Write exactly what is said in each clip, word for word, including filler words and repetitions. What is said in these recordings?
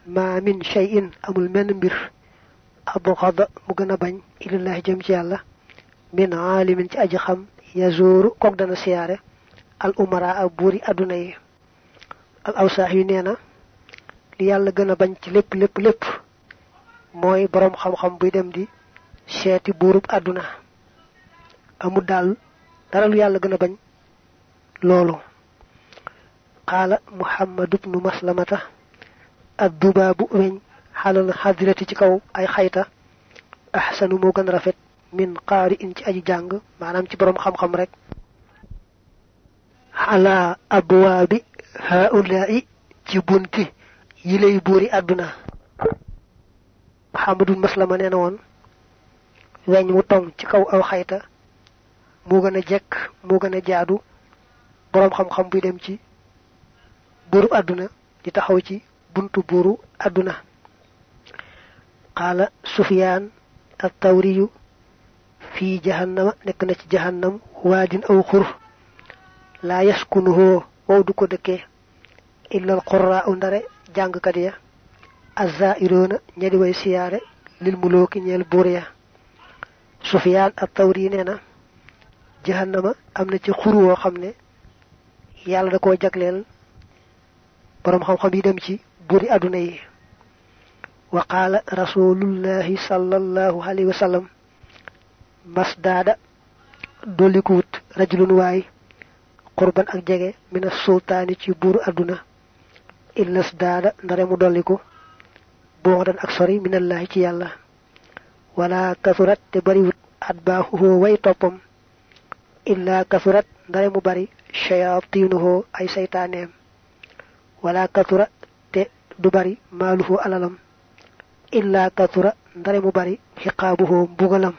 ma min shay'in amul men mbir abghada mu gëna bañ ilallahi jëm ci yalla min alimin ci aji xam yazuru kok dana siyaare al umara aburi aduna yi al awsahi neena li yalla gëna bañ ci lepp lepp lepp moy borom xam xam buy dem di seeti burub aduna amu dal dara lu yalla gëna bañ lolu qala muhammad ibn maslamata ad-dubabu weñ halal hadirati ci kaw ay xayta ahsanu mo gën rafet min qari'in ci aji jang manam ci borom xam xam rek ala abwabi haula'i ci bunti yilay buri aduna muhammadul maslama neena won weñ mu tong ci kaw aw xayta mo gëna jek mo gëna jaadu borom xam xam bu dem ci buru aduna di taxaw ci buntu buru aduna qala sufyan at-tawri fi jahannama nek na ci jahannam wadin aw khur la yaskunuhu wa du ko deke illa al-qurra'u ndare jang kat ya az-za'iruna ñadi way siyare lil muluki ñel buriya sufyan at-tawri neena jahannama amna ci khur wo xamne yalla da ko jaglel borom xam xam yi dem ci buri aduna yi wa qala rasulullahi sallallahu alayhi wasallam masdada dolikut rajulun way qurban ak jege min as-sultani ci buru aduna illa sdada ndare mu doliku bo dan ak sori min allah ci yalla wala kasurat te bari wut adbahu way topam illa kasurat ndare mu bari shayatinuhu ay saytanem wala kathura te du bari maluhu alalam illa kathura ndare mu bari hiqabuhu bugalam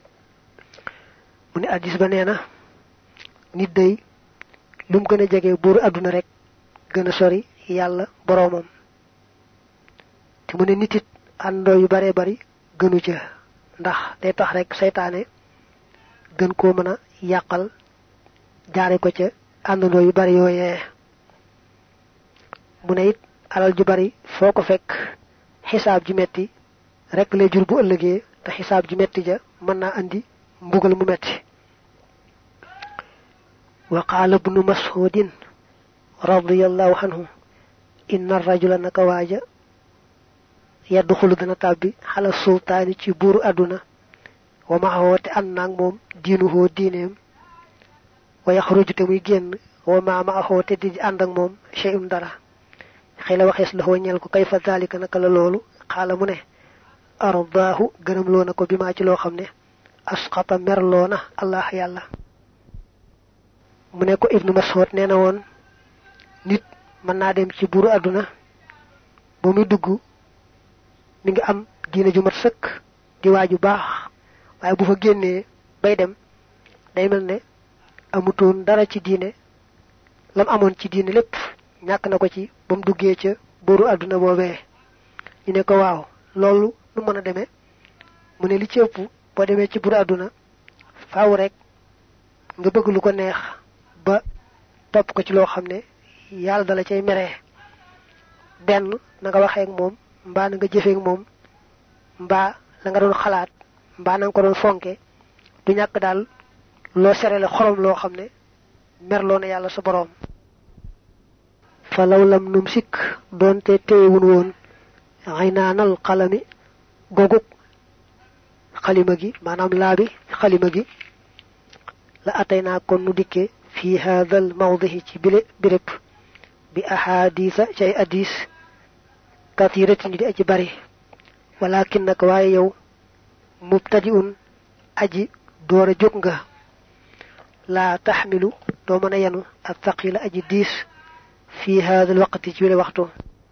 muni hadis ba neena nit day lum gëna jégué buru aduna rek gëna sori yalla boromam te muni nitit ando yu bare bari gënu ci ndax day tax rek saytané gën ko mëna yaqal jaare ko ci andando yu bari yoyé mune it alal ju bari foko fek hisab ju metti rek lay jur bu ëllëgé te hisab ju metti ja mën na andi mbugal mu metti wa qala ibn mas'ud radiyallahu anhu inna ar-rajula nakawaja yadkhulu dana tabbi ala sultani ci buru aduna wa ma'ahu te annak mom diinuhu diinem wa yakhruju te muy genn wa ma ma'ahu te di andak mom shay'un dara xeyla waxes la ho ñel ko kayfa zalika naka la lolu xala mu ne ardahu gënam lo nako bima ci lo xamne asqata merlona allah yalla mu ne ko ibnu mas'ud neena won nit man na dem ci buru aduna bu mi dugg mi nga am diina ju mat sekk di waju bax waye bu fa genné bay dem day melne amutoon dara ci diine lam amon ci diine lepp ñak na ko ci bam duggé ci boru aduna bobé ñu ne ko waaw loolu nu mëna démé mu ne li ci ëpp bo démé ci boru aduna faaw rek nga bëgg lu ko neex ba top ko ci lo xamné yalla dala cey méré ben na nga waxé ak mom mba na nga jëfé ak mom mba la nga doon xalaat mba na nga ko doon fonké du ñak dal lo séré xorom lo xamné merlo na yalla sa borom falaw lam numsik donte teewun won aynanal qalami goguk khalima gi manam laabi khalima gi la atayna kon nu dikke fi hadal mawdihi ci bile birep bi ahaditha chay hadis kathiratin di aji bari walakin nak waye yow mubtadi'un aji doora jog nga la tahmilu do mëna yanu ak thaqila aji dis في هذا الوقت جول وقته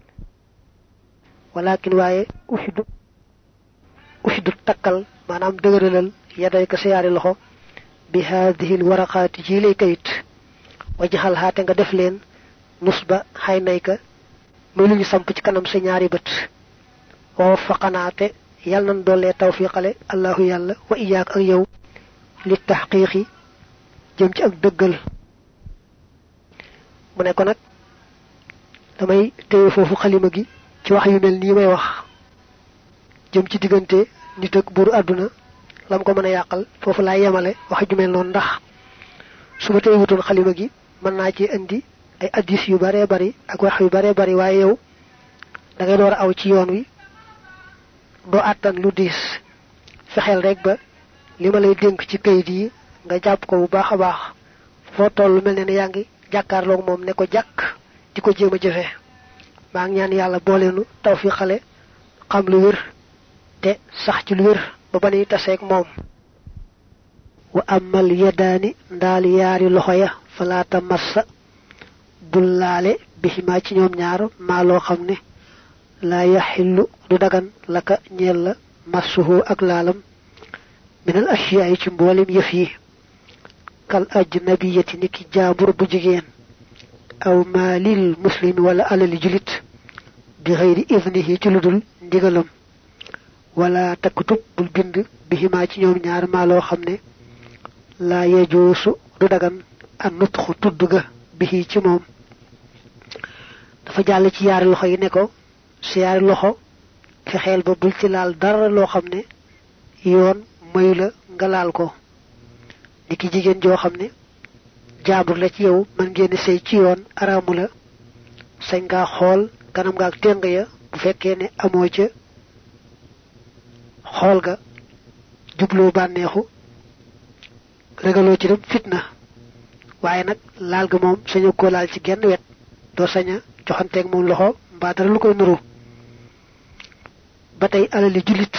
ولكن واي أشد أشد التقل manam deugëralal yaday ka seyari loxo bi hadhihi alwaraqat jilay kayit wajhal haate nga def len nusba haynayka muy lu ñu samp ci kanam sa ñaari beut wa faqanaate yal nan dole tawfiqale allah yalla wa iyyak ak yow li tahqiqi jëm ci ak deugal mu ne ko nak damay téye fofu xalima gi ci wax yu mel nii may wax jëm ci diggante nit ak buur àdduna lam ko mën a yàqal foofu laay yemale wax ju mel noonu ndax su ma tey wutoon xalima gi mën naa ci indi ay addis yu bare bari ak wax yu bare bari waaye yow da ngay door aw ci yoon wi doo àttan lu diis fexeel rek ba li ma lay dénk ci kayit yi nga jàpp ko bu baax a baax foo toll mel ne ne yaa ngi jàkkaarloog moom ne ko jàkk di ko jéem a jëfe maa ngi ñaan yàlla booleenu taw fi xale xam lu wér te sax ci lu wér ba ba nuy taseeg moom wa amal yadaani ndaal yaari loxo ya falaata massa bul laale bihimaa ci ñoom ñaar maa loo xam ne laa yaxillu du dagan laka ñeel la massuhu ak laalam minal ashiyaa yi ci mboolem yëf yi kal ajnabiyati niki jaambur bu jigéen aw maalil muslimi wala alali julit bi xëyri idnihi ci ludul ndigalam wala takkutub bul bind bihimaa ci ñoom ñaar maa loo xam ne laa yajuusu du dagan an nutxu tudd ga bihi ci moom dafa jàll ci yaari loxo yi ne ko si yaari loxo fexeel ba bul ci laal dara loo xam ne yoon mayu la nga laal ko niki jigéen joo xam ne jaabur la ci yow mën ngeen sëy ci yoon araamu la sañ ngaa xool kanam nga ak téng ya bu fekkee ne amoo ca xool ga jubloo bànneexu ragaloo ci dem fitna waaye nag laal ga moom sañu ko laal ci genn wet doo saña joxanteeg moom loxo mbaa dara lu koy nuru ba tey alali jullit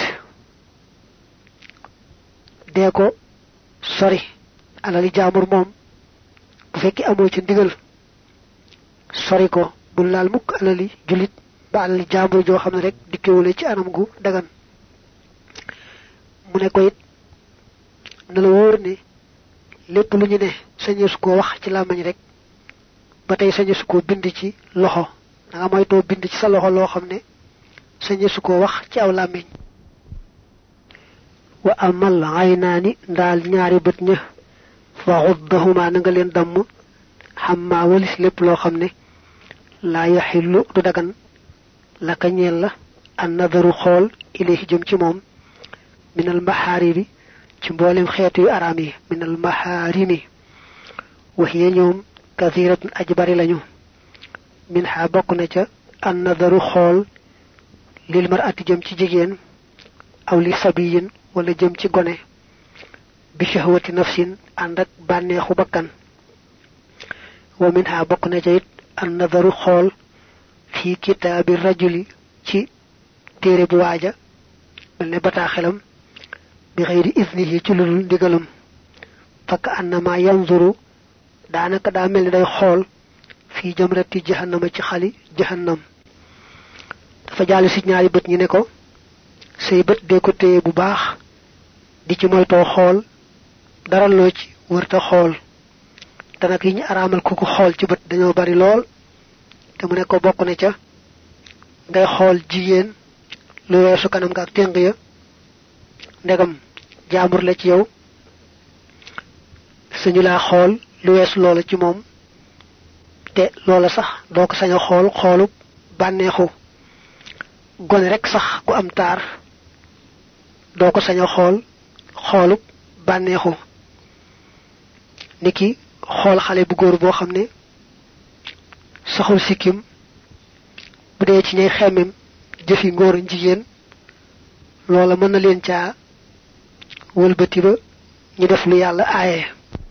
dee ko sori alali jaamur moom bu fekki amoo ci ndigal sori ko bul laal mukk alali jullit ba alali jaamur joo xam ne rek dikkewule ci anam gu dagan mu ne ko it na la wóor ne lépp lu ñu ne sañeesu koo wax ci làmmiñ rek ba tey sañeesu koo bind ci loxo da nga moytoo bind ci sa loxo loo xam ne sañeesu koo wax ci aw làmmiñ wa amal aynaani ndaal ñaari bët ña fa xuddahuma na nga leen damm xamma walis lépp loo xam ne laa yaxillu du dagan la ka ñeel la an nadaru xool ilayhi jëm ci moom minal maxaarimi ci mboolem xeetu yu araam yi minal maxaarimi wax ya ñoom kathiratun aji bari lañu min xaa bokk na ca an nadaru xool lil mar'ati jëm ci jigéen aw li sabiyin wala jëm ci gone bi shahwati nafsin ànd ak bànneexu bakkan wa min xaa bokk na ca it an nadaru xool fii kitaabi rajuli ci téere bu waaja mel ne bataaxelam bi xëyri isnihi ci lu dul ndigalam fakk annama yanzuru daanaka daa mel ni day xool fii jamrati jahannama ci xali jahannam dafa jàll si ñaari bët ñi ne ko say bët dee ko téye bu baax di ci moytoo xool dara loo ci wërta xool te nag yi ñu araamal ku ko xool ci bët dañoo bari lool te mu ne ko bokk na ca ngay xool jigéen lu weesu kanam nga ak téng ya ndegam jaambur la ci yow sañu laa xool lu weesu loola ci moom te loola sax doo ko sañ a xool xoolu bànneexu gone rek sax ku am taar doo ko sañ a xool xoolu bànneexu niki xool xale bu góor boo xam ne saxul sikkim bu dee ci ñay xemmem jëfi ngóor jigéen loola mën na leen caa wëlbati ba ñu def lu yàlla aaye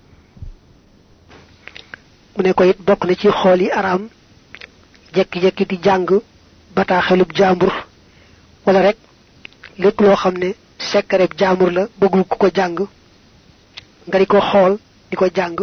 mu ne ko it bokk na ci xool yi araam jekki-jekki di jàng bataaxelub jaambur wala rek lépp loo xam ne sekkareb jaambur la bëggul ku ko jàng nga di ko xool di ko jàng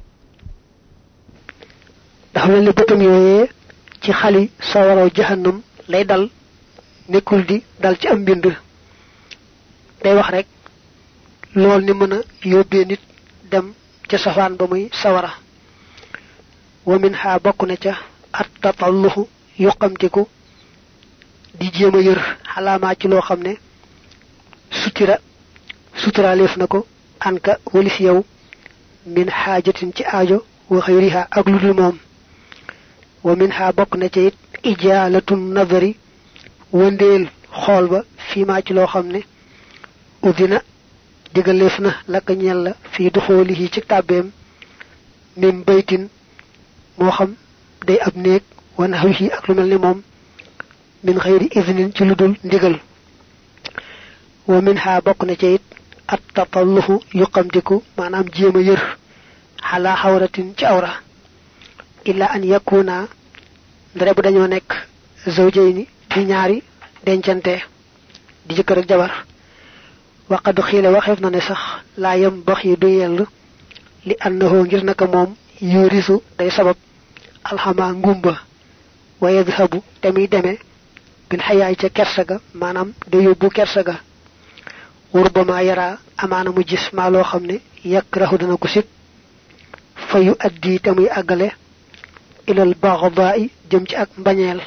dafa mel ni bëtam yooyee ci xali sawaraw jahannam lay dal nekkul di dal ci am mbind day wax rek lool ni mën a yóbbee nit dem ca safaan ba muy sawara wa min xaa bokk na ca at tatalluxu yuqamtiku di jéem a yër xalaamaa ci loo xam ne sutira suturaaleef na ko anka walis yow min xaajatin ci aajo wa xayriha ak lu dul moom wa min xaa bokk na ca it ijaalatu nadari wëndeel xool ba fii maa ci loo xam ne udina digaleef na laka ñeel la fii duxoolihi ci tàbbeem min baytin moo xam day ab néeg wan xawhi ak lu mel ni moom min xëyri idnin ci lu dul ndigal wa min ha bokk na ca it at tatalluhu yuqamtiku maanaam jéem a yër xalaa xawratin ci awra illa an yakuna ndare bu dañoo nekk zawjayni di ñaari dencante di jëkkër ak jabar waqad xiila waxeef na ne sax laa yam bax yi du yell li annahu ngir naka moom yurisu day sabab alxama ngumba wa yadhabu te muy deme bil xayaay ca kersa ga maanaam day yóbbu kersa ga wurbama yara amaana mu gis maa loo xam ne yakrahu dana ko sib fa yu addi te muy àggale ilal baxdaa'i jëm ci ak mbañeel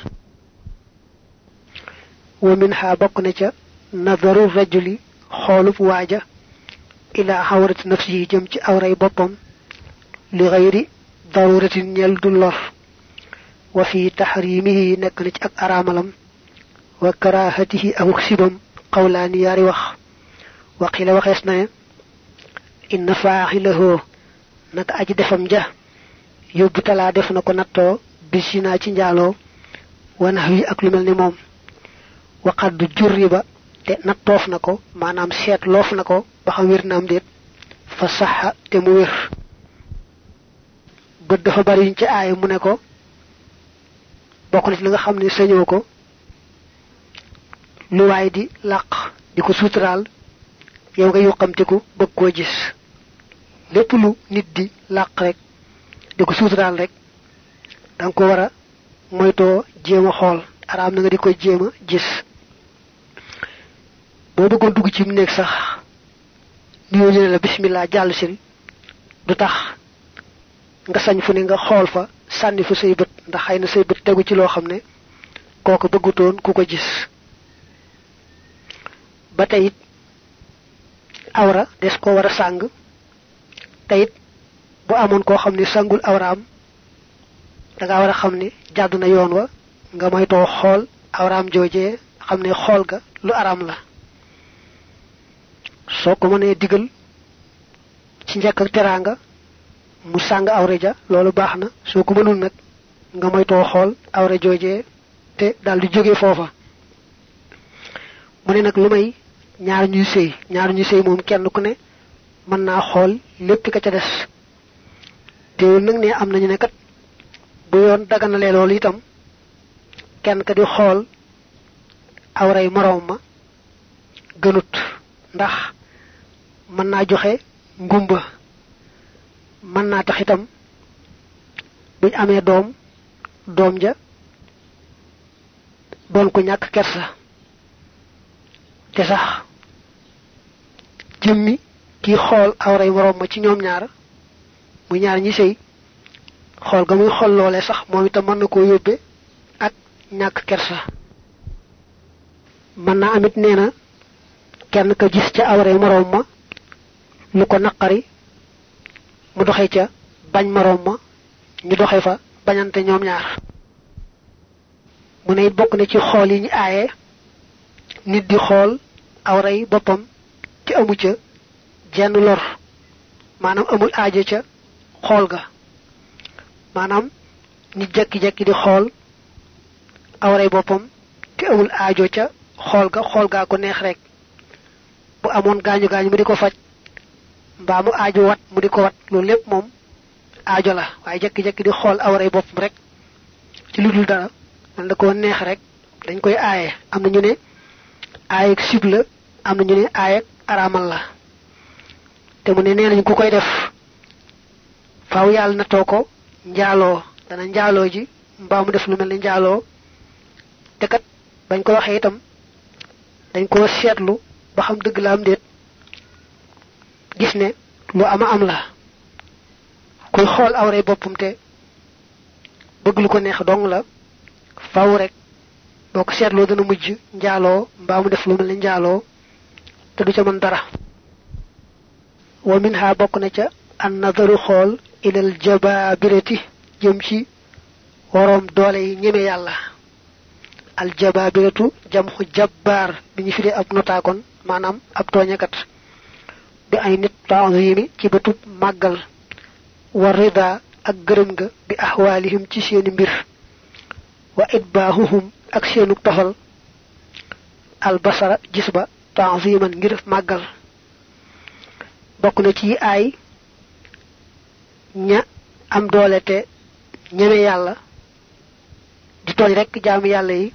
wa minha bokk na ca nadaru rajuli xoolub waaja ila xawrati nafsihi jëm ci awray boppam li xayri daruratin ñel du lor wa fi taxrimihi nekk na ci ak araamalam wa karahatihi akuk sibam qawlaani yaari wax waqila waxees na ne inna faaxilahu naka aji defam ja yóbbu talaa def na ko nattoo bisina ci njaaloo wanax wi ak lu mel ni moom waqaddu jurri ba te nattoof na ko maanaam seet loof na ko ba xam wér na am déet fa saxa te mu wér bët dafa bari yuñ ci aaya mu ne ko bokk na ci li nga xam ne sañoo ko lu waay di làq di ko suuturaal yow nga yuqamtiku bëgg koo gis lépp lu nit di làq rek di ko suuturaal rek danga ko war a moytoo jéem a xool araam na nga di ko jéem a gis boo bëggoon dugg ci mu nekk sax nuyoo ñu ne la bismillah jàll sil du tax nga sañ fu ne nga xool fa sànni fu say bët ndax xëy na say bët tegu ci loo xam ne kooku bëggutoon ku ko gis ba tey it awra des ko war a sàng te it bu amoon koo xam ne sàngul awraam danga war a xam ne jàdd na yoon wa nga moytoo xool awraam joojee xam ne xool ga lu araam la soo ko mënee digal ci njëkk ak teraanga mu sàng awra ja loolu baax na soo ko mënul nag nga moytoo xool awra joojee te daal di jóge foofa mu ne nag lu may ñaar ñuy sëy ñaar ñuy sëy moom kenn ku ne mën naa xool lépp ka ca des teewul nag ne am nañu ne kat bu yoon daganalee loolu itam kenn ka di xool awray moroom ma gënut ndax mën naa joxe ngumba mën naa tax itam buñ amee doom doom ja doon ko ñàkk kersa te sax jëmmi kii xool awray moroom ma ci ñoom ñaar muy ñaar ñi sëy xool ga muy xool loole sax moom itam mën na koo yóbbe ak ñàkk kersa mën naa amit nee na kenn ka gis ca awray moroom ma lu ko naqari mu doxe ca bañ moroom ma ñu doxe fa bañante ñoom ñaar mu ne it bokk na ci xool yi ñu aaye nit di xool awray boppam ci amu ca jenn lor maanaam amul aajo ca xool ga maanaam nit jekki-jekki di xool awray boppam te amul aajo ca xool ga xool gaa ko neex rek bu amoon gaañu gaañu mu di ko faj mbaa mu aajo wat mu di ko wat loolu lépp moom aajo la waaye jekki-jekki di xool awray boppam rek ci lu dul dara man da ko neex rek dañ koy aaye am na ñu ne aaye ak sib la am na ñu ne aaye ak araamal la te mu ne nee nañ ku koy def faaw yàlla na too ko njaaloo dana njaaloo ji mbaa mu def lu mel ni njaaloo te kat bañ ko waxee itam dañ koo seetlu ba xam dëgg la am déet gis ne lu ama am la kuy xool awray boppam te bëgg lu ko neex dong la faaw rek boo ko seetloo dana mujj njaaloo mbaa mu def lu mel ni njaaloo te du ca mën dara wa minha bokk na ca an nadaru xool ilal jabaabirati jëm ci woroom doole yi ñeme yàlla al jababiratu jamhu jabbar bi ñu firé ab nota kon manam ab toñakat bi ay nit ta'zimi ci betub magal wa rida ak gërëm nga bi ahwalihim ci seeni mbir wa idbahuhum ak seenu tofal al basara gisba ta'ziman ngir magal bokku na ci ay ña am doole te ñëwé yalla di tooñ rek jaamu yalla yi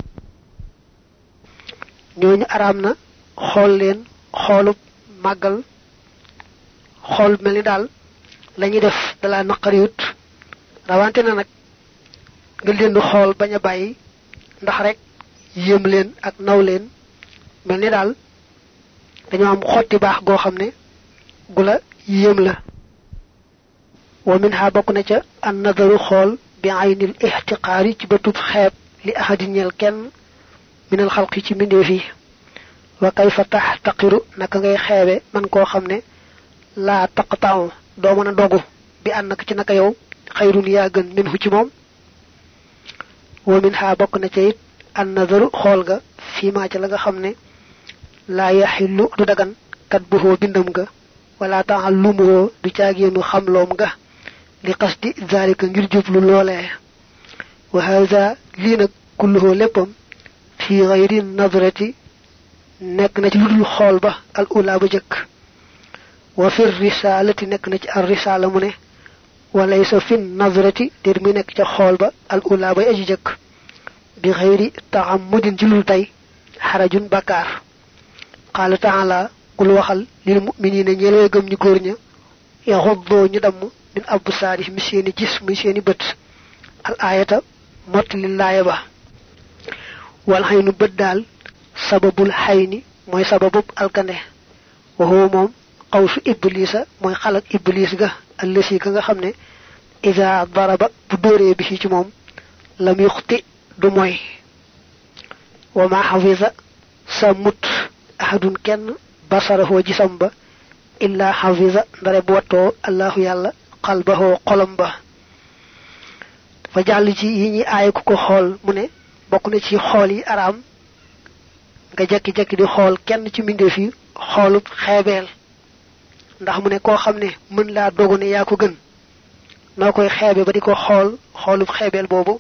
ñooñu araam na xool leen xoolub màggal xool mel ni daal lañuy def dala naqariwut rawante na nag nga leen di xool bañ a bàyyi ndax rek yéem leen ak naw leen mel ni daal dañoo am xotti baax goo xam ne gu la yéem la wa minha bokk na ca an nadaru xool bi aynil ihtiqaari ci bëtub xeeb li ahadin ñel kenn minal xalqi ci mbindeef yi wa kayfa tahtaqiru naka ngay xeebe man koo xam ne laa taqta'u doo mën a dogu bi ànd naka ci naka yow xayrun yaa gën minhu ci moom wa minha bokk na ca it an nadaru xool ga fii maa ca la nga xam ne laa yaxillu du dagan kat buhoo bindam ga wala ta'allumuhoo du caagéenu xamloom ga li qasdi zalika ngir jublu lolé wa hadha li nak kulluhu leppam fi ghayri nadrati nek na ci ludul xol ba al ula ba jek wa fi risalati nek na ci ar risala mu ne wa laysa fi nadrati dir mi nek ci xol ba al ula ba aji jek bi ghayri ta'ammudin julul tay harajun bakar qala ta'ala kul waxal lil mu'minina ñelé gëm ñu goor ña yaghuddu ñu dam min absarihim seeni gis muy seeni beut al ayata mot lillahi ba wal haynu beddal sababul hayni moy sababub alkane wa huwa mom qawsu iblisa moy xalak iblis ga allasi ka nga xamne iza daraba bu dore bi ci mom lam yukhti du moy wa ma hafiza samut ahadun kenn basarahu gisam ba illa hafiza ndare bu watto allah yalla qalbahu qalamba fa jall ci yi ñi ay ku ko xol mu ne bokku na ci xol yi aram nga jekki jekki di xol kenn ci minde fi xolub xébel ndax mu ne ko xamne mën la dogu ne ya ko gën nokoy xébé ba di ko xol xolub xébel bobu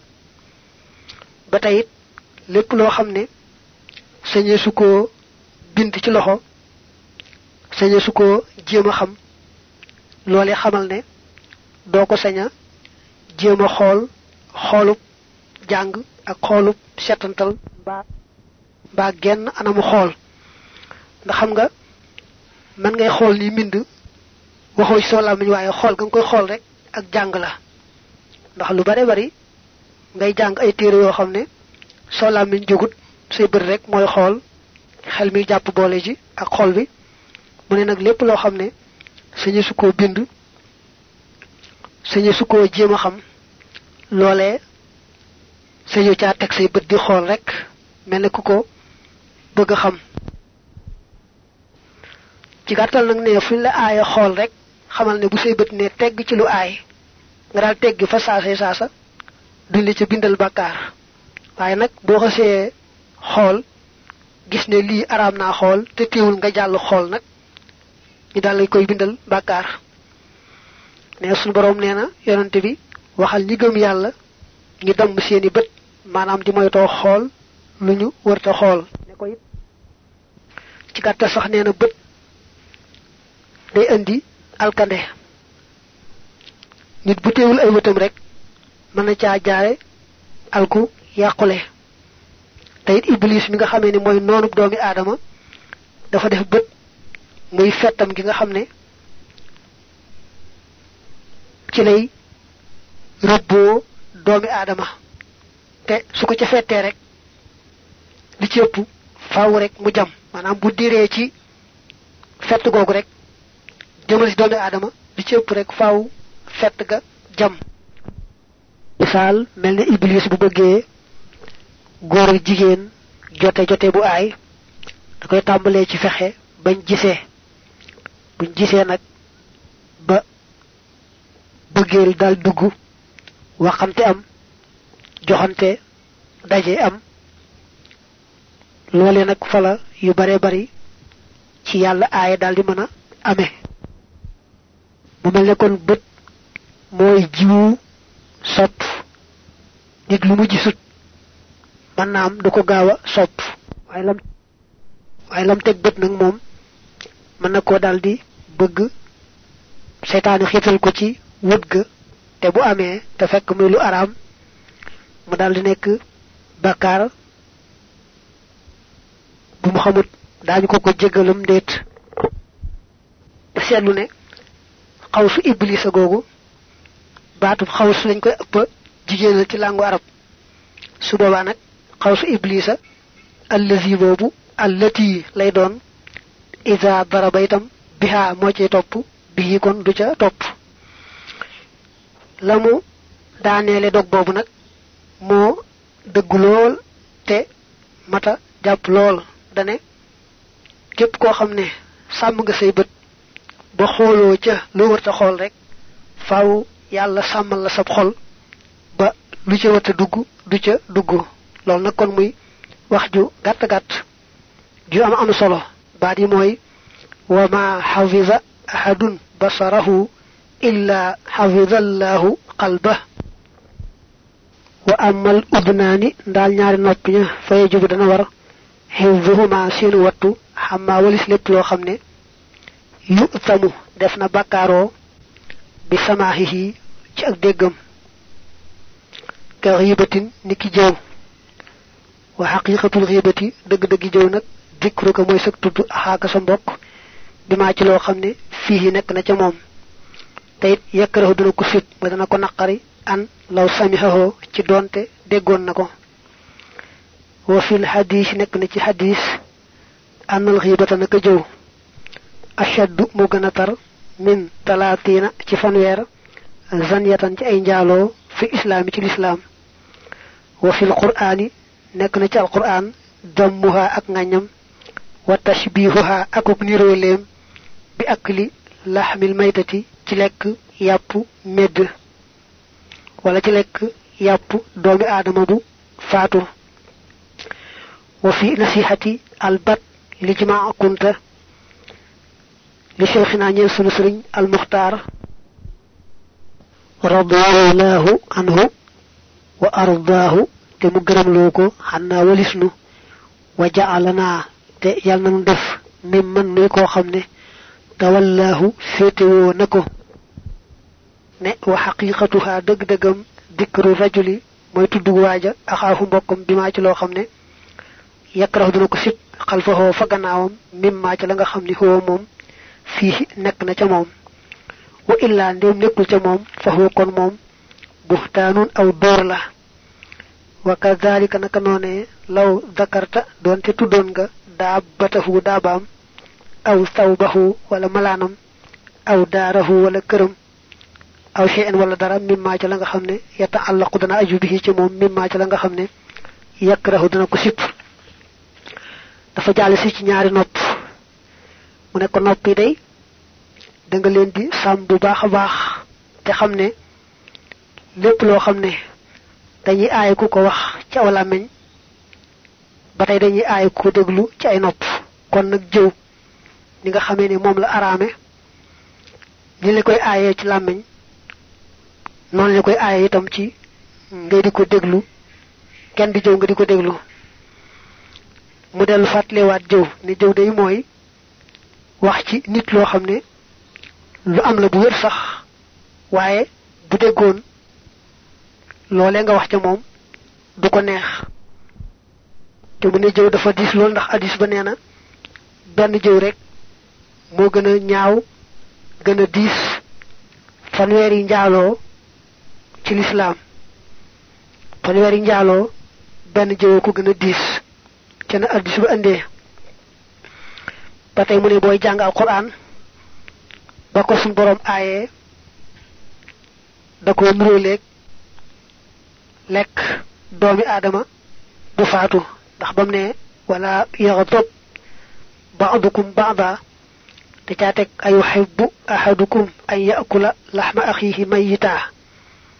ba tayit lepp lo xamne sañé suko bind ci loxo sañé suko jema xam lolé xamal ne doko saña jema xol xolub jang ak xolub setantal ba ba genn anamu xol ndax xam nga man ngay xol ni mind waxo ci solam ñu waye xol gam koy xol rek ak jang la ndax lu bari bari ngay jang ay téré yo xamné solam ñu jogut sey beur rek moy xol xel mi japp boole ji ak xol bi mu ne nak lepp lo xamné sañu suko bind sañu suko jema xam lolé sañu ca tek say beut di xol rek melni kuko bëgg xam ci gattal nak ne fuñ la aaya xol rek xamal ne bu say beut ne tegg ci lu aay nga dal tegg fa saasé saasa duñ la ci bindal bakkar waye nak bo xasse xol gis ne li aram na xol te teewul nga jall xol nak ñu dal lay koy bindal bakkar ne suñu borom neena yonante bi waxal ñi gëm yalla ñi dam seeni beut manam di moyto xol luñu wërta xol ne ko yit ci gatta sax neena beut day andi alkande nit bu teewul ay wëtam rek mëna ca jaare alku yaqulé tayit iblis mi nga xamé ni moy nonu doomi adama dafa def beut muy fetam gi nga xamné ci lay robbo doomi adama te suko ci fété rek li ci ëpp faaw rek mu jam manam bu diré ci fett gogu rek jëmal ci doomi adama li ci ëpp rek faaw fett ga jam misal melni iblis bu bëggé goor ak jigen joté joté bu ay da koy tambalé ci fexé bañ gisé buñ gisé nak ba bëggel dal dugg waxante am joxante dajé am lolé nak fala yu bare bari ci yalla ay daldi mëna amé mu melé kon bëtt moy jiwu sopp nit lu mu gisut man naam du ko gaawa sopp way lam way lam tek bëtt nak mom man nako daldi bëgg sétane xital ko ci wut ga té bu amé té fekk muy lu aram mu daldi nek bakar bu mu xamut dañu ko ko jéggalam deet da sétlu né xawsu iblis gogu baatu xawsu lañ koy ëpp jigéenal ci langue arab su boba nak xawsu iblisa allazi bobu allati lay doon iza darabaytam biha mo ci top bi kon du ca top lamu daanele dog bobu nak mo deug lol te mata japp lol dane kep ko xamne sam nga sey beut ba xolo ca lo warta xol rek faaw yalla samal la sab xol ba lu ci wata dugg du ca dugg lol nak kon muy wax ju gatt gatt ju am am solo baadi moy wa ma hafiza ahadun basarahu illa hafiza Allahu qalbah wa amal udnani dal ñaari nopp ña fay jubu dana war hifzuhuma sinu wattu xamma walis lepp lo xamne yu tamu def na bakaro bi samahihi ci ak déggam ka ghibatin niki jëw wa haqiqatul ghibati deug deug jëw nak dikru ko moy sak tuddu xaaka sa mbokk bima ci lo xamne fihi nek na ca mom tayit yakrahu dana ko fit ba dana ko naqari an law samihahu ci donte déggon nako wa fil hadith nek na ci hadith anal ghibata naka jëw ashaddu mo gëna tar min talatina ci fanwer zaniyatan ci ay njaalo fi islami ci l'islam wa fil qur'ani nek na ci alquran dammuha ak ngagnam wa tashbihuha akuk nirolem bi akli lahmil maytati ci lek yap med wala ci lek yap doomi adama bu faatu wa fi nasihati albat li jama'a kunta li shaykhina ñeel sunu serigne al mukhtar radiyallahu anhu wa ardaahu te mu gëram loko xanna walisnu wa ja'alana te yal nañu def mim man nuy ko xamne tawallahu fétéwo nako ne wa haqiqatuha deug deugam dikru rajuli moy tuddu waaja axaahu mbokkam bima ci lo xamne yakrahu dina ko sip xalfahu fa gannaawam mimma ci la nga xamni ho mom fi nek na ca mom wa illa ndem nekul ca mom fa ho kon mom buhtanun aw dor la wa kadhalika naka noné law zakarta donte tudon nga dabbatahu dabam aw thawbahu wala malanam aw darahu wala kërëm aw shay'an wala dara mimma ci la nga xamne yata'allaqu dana aju bihi ci mom mimma ci la nga xamne yakrahu dana ko sip dafa jall ci ñaari nopp mu ne ko noppi day da nga leen di sam bu baaxa baax te xamne lepp lo xamne dañuy ay ku ko wax ci wala meñ batay dañuy ay ku deglu ci ay nopp kon nak jëw ni nga xamé ni mom la aramé ni la koy ayé ci lamagne non la koy ayé itam ci ngay diko deglu kenn di jëw nga diko deglu mu del fatlé wat jëw ni jëw day moy wax ci nit lo xamné lu am la bu wër sax waye bu déggoon lolé nga wax ci mom du ko neex te mu ne jëw dafa dis lool ndax hadis ba neena benn jëw rek mo gëna ñaaw gëna dis fanweeri njaaloo ci l'islam fanweeri njaaloo benn jëw ko gëna dis ci na hadis ba andé batay mu ne boy jàng alquran ba ko sun borom ayé da ko nurolek lek doomi adama bu faatu ndax bam ne wala yaghtab ba'dukum ba'da te ca tek ayu hibbu ahadukum ay ya'kula lahma akhihi mayyita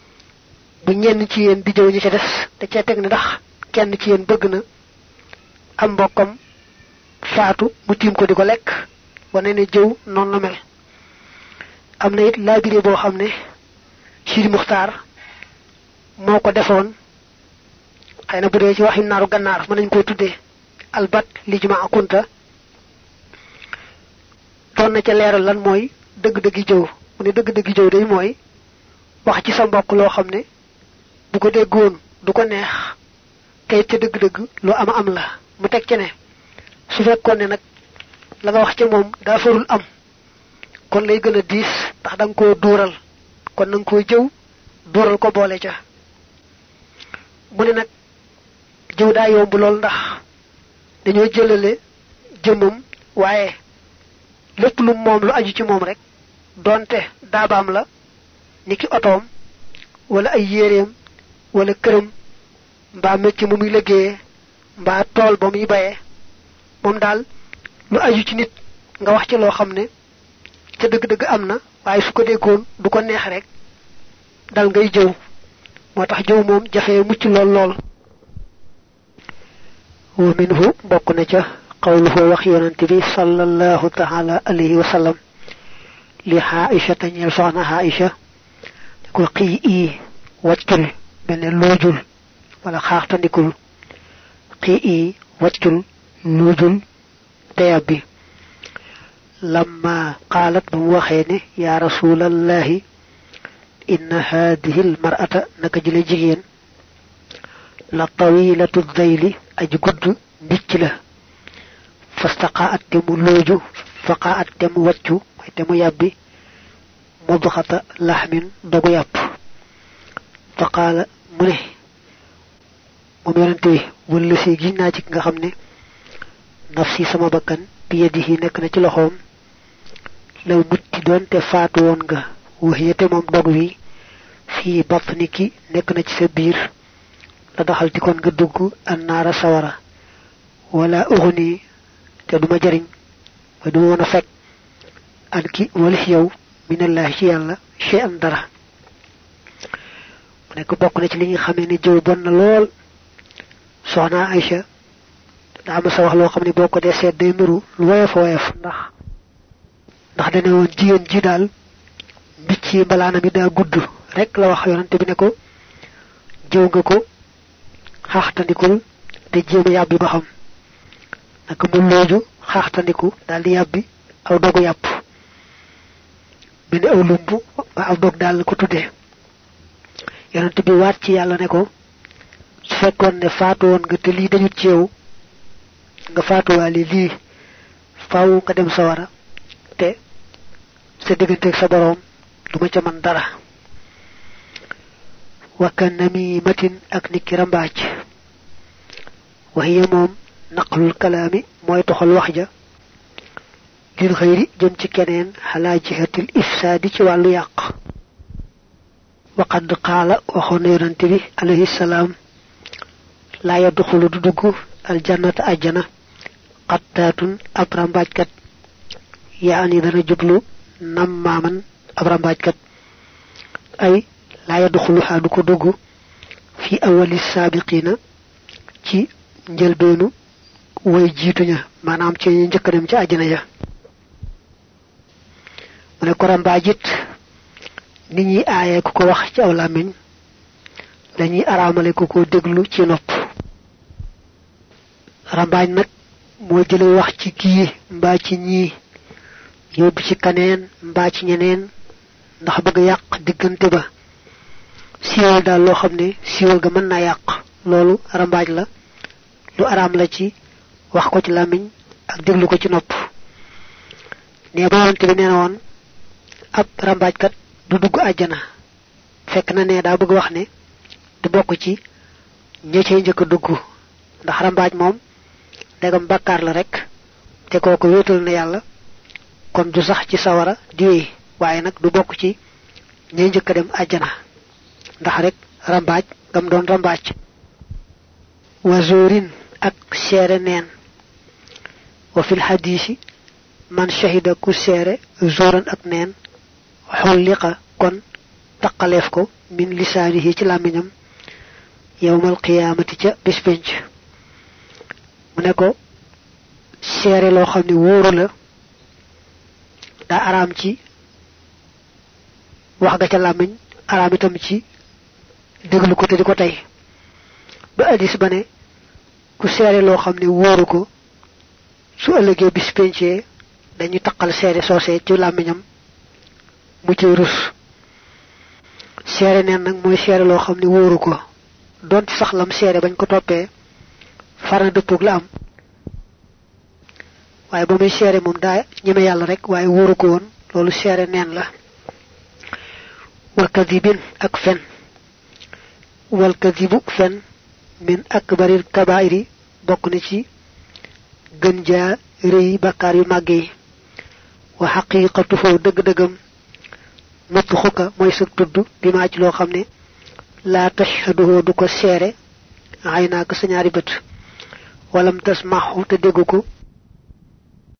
bu ñenn ci yeen di jëw ñi ci dess te ca tek ne ndax kenn ci yeen bëgg na am mbokam faatu mu tim ko diko lek wane ne jëw non la mel amna it labiré bo xamné Sidi Muxtar moko defoon xeyna bu dé ci waxi naru gannar mën nañ ko tuddé albat li juma kunta ton na ca leral lan moy deug deug jëw mu ne deug deug jëw day moy wax ci sa mbokk lo xamné bu ko déggoon du ko neex tay ci deug deug lu am am la mu tek ci né su fekkone nak la nga wax ci mom da farul am kon lay gëna diis tax dang ko dooral kon nang ko jëw dooral ko boole ca mu ne nak jëw da yomb lool ndax dañoo jëlale jëmum waaye lépp lu moom lu aju ci moom rek donte daabaam la niki otoom wala ay yéreem wala këram mbaa mecc mu muy liggéeyee mbaa tool ba muy bayee moom daal lu aju ci nit nga wax ci loo xam ne ca dëgg-dëgg am na waaye su ko déggoon du ko neex rek dal ngay jëw moo tax jëw moom jafee mucc lool lool wa minhu bokk na ca qawluhu wax yonante bi sallallahu ta'ala alayhi wa sallam li Aisha tañel soxna Aisha ko qii waccul benn loojul wala xaaxtandikul qii waccul loojul tayabbi lamma qalat bu waxee ne ya rasulallahi inna hadhihi almar'ata naka jile jigéen la tawilatu dhayli aji gudd mbicc la fastaqa'at temu looju faqa'at temu waccu mooy temu yàbbi mudxata lahmin dogu yàpp faqala mu ne moom yonante wi wala si giñ naa ci nga xam ne nafsi sama bakkan bi yadihi nekk na ci loxoom law mutti doonte faatu woon nga waxiyete moom dog wi fii batniki nekk na ci sa biir la daxal ci kon nga dugg annaara sawara wala ughni te duma jariñ ba duma wona fekk anki wala yow minallahi ci yàlla shay'an dara mu nekk bokk na ci li nga xamee ne jëw bon na lool soxna Aïcha daa ma sa wax loo xam ne boo ko dee seet day nuru lu woyof woyof ndax ndax dane woon jigéen ji daal mbicc yi mbalaana mi daa gudd rek la wax yonante bi ne ko jëw nga ko xaaxtandikul te jéema yàbbi ba xam naka mu looju xaaxtandiku daal di yàbbi aw dogu yàpp benn aw lumb ba aw dog daal ko tuddee yonante bi waat ci yàlla ne ko su fekkoon ne faatu woon nga te lii dañu ci yow nga faatuwaale lii faaw nga dem sawara te sa digganteeg sa boroom duma ca man dara wa kanamimatin ak niki rambaaj wahiya moom naqlul kalaami mooy toxal wax ja lil xëyri jëm ci keneen xalaa jihatil ifsaadi ci wàllu yàq waqad qaala waxoon na yonante bi alayhi salaam laa yadxulu du dugg aljannata ajjana qattaatun ab rambaajkat yaani dana jublu nammaaman ab rambaajkat ay laa yadxuluha du ko dugg fi awali saabiqiina ci njëlbeenu way jiituña maanaam ci njëkk dem ci àjjana ja mu ne ko rambaajit nit ñi aaye ku ko wax ci aw làmmiñ dañuy araamale ku ko déglu ci nopp rambaaj nag moo jële wax ci kii mbaa ci ñii yóbbu ci kaneen mbaa ci ñeneen ndax bëgg yàq diggante ba siiwal daal loo xam ne siiwal ga mën naa yàq loolu rambaaj la lu araam la ci wax ko ci làmmiñ ak déglu ko ci nopp nee ba wante bi nee na woon ab rambaajkat du dugg àjjana fekk na ne daa bëgg wax ne du bokk ci ña cay njëkk a dugg ndax rambaaj moom dagam bàkkaar la rek te kooku wéetal na yàlla kon du sax ci sawara di wéy waaye nag du bokk ci ñay njëkk a dem àjjana ndax rek rambaaj gam doon rambaaj wazurin ak seere neen wa fil hadisi man shahida ku seere zuran ak neen xulliqa kon taqaleef ko min lisaanihi ci làmmiñam yawmal qiyaamati ca bis penc mu ne ko seere loo xam ne wóoru la daa araam ci wax ga ca làmmiñ araam itam ci déglu ko te di ko tey ba hadis ba ne ku seere loo xam ne wóoru ko su ëllëgee bis pencee dañuy taqal seere soosee ci làmmiñam mu ci rus seere neen nag mooy seere loo xam ne wóoru ko doon ci sax lam seere bañ ko toppee farna dëppoog la am waaye ba muy seere moom daa ñeme yàlla rek waaye wóoru ko woon loolu seere neen la wal kadibin ak fen wal kadibu fen min akbaril kabairi bokk na ci gën jaa rëy bakkaar yu màgg yi wa xaqiqatuhu dëgg-dëggam natxuka mooy sa tudd bi maa ci loo xam ne laa tashhaduhu du ko seere ay naa ko sa ñaari bët walam tasmaxu te déggu ko